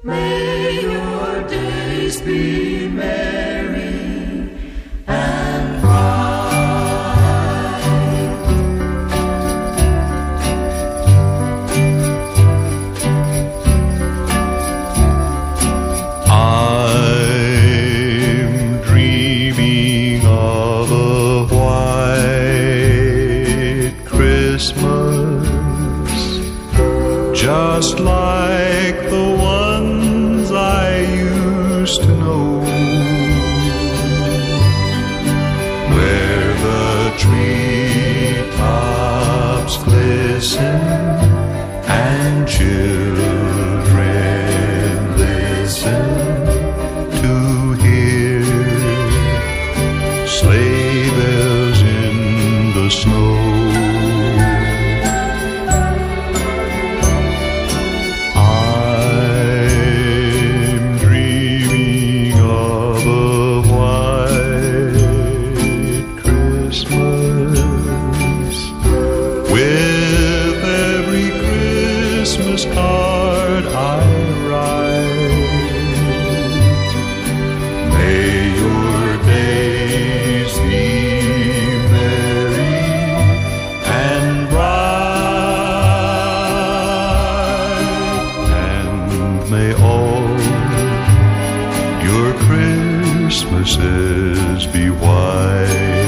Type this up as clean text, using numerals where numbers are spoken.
May your days be merry and bright. I'm dreaming of a white Christmas, just like the ones I used to know, where the treetops glisten and children listen to hear sleigh bells in the snow. With every Christmas card I write, may your days be merry and bright, and may all your Christmases be white.